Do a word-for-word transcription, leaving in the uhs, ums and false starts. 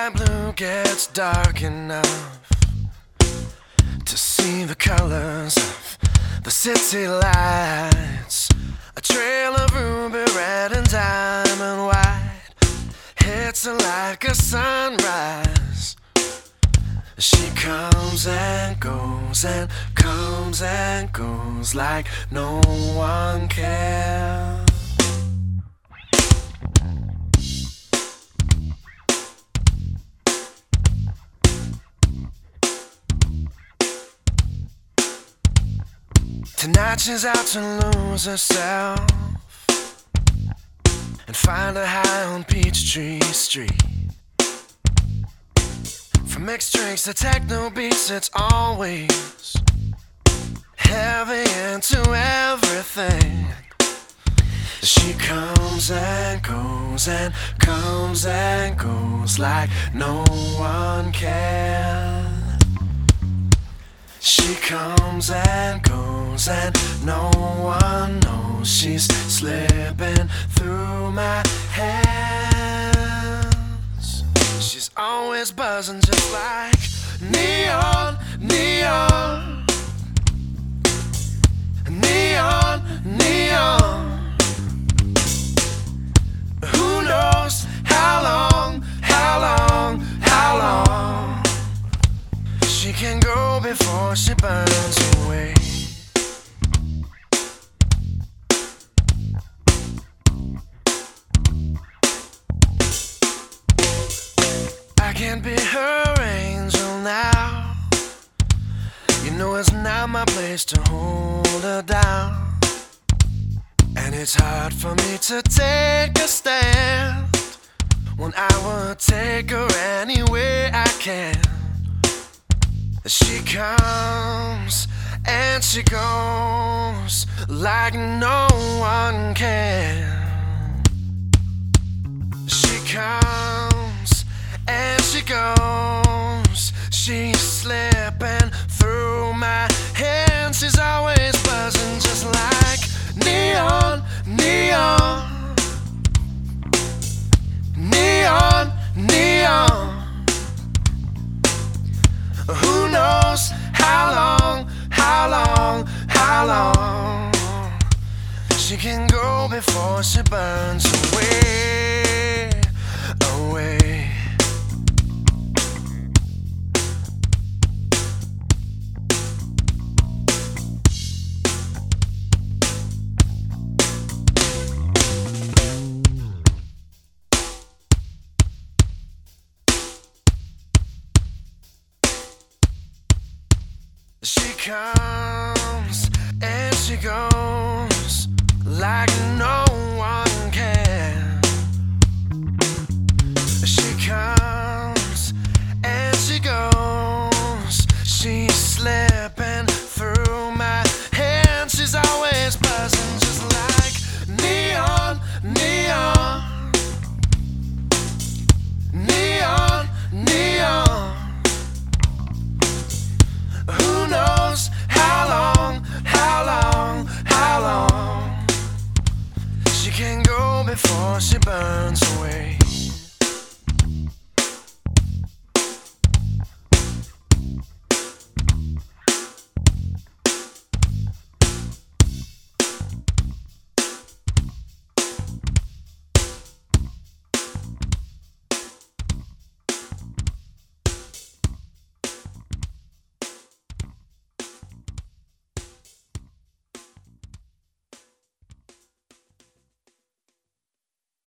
sky blue gets dark enough to see the colors of the city lights, a trail of ruby red and diamond white hits her like a sunrise. She comes and goes and comes and goes like no one cares. Tonight she's out to lose herself and find her high on Peachtree Street. From mixed drinks to techno beats, it's always heavy into everything. She comes and goes and comes and goes like no one can. She comes and goes and no one knows she's slipping through my hands. She's always buzzing just like neon, neon, neon, neon. Who knows how long, how long, how long she can go before she burns away. I can't be her angel now. You know it's not my place to hold her down, and it's hard for me to take a stand when I would take her any way I can. She comes and she goes like no one can. She comes and she goes, she's slipping through my hands. She's always buzzing just like neon, neon, neon, neon. Who knows how long, how long, how long she can go before she burns away, away. She comes and she goes like no one can. She comes and she goes, she's slipping through my hands. She's always buzzing just like neon, neon, neon, neon. Who knows how long, how long, how long she can go before she burns away.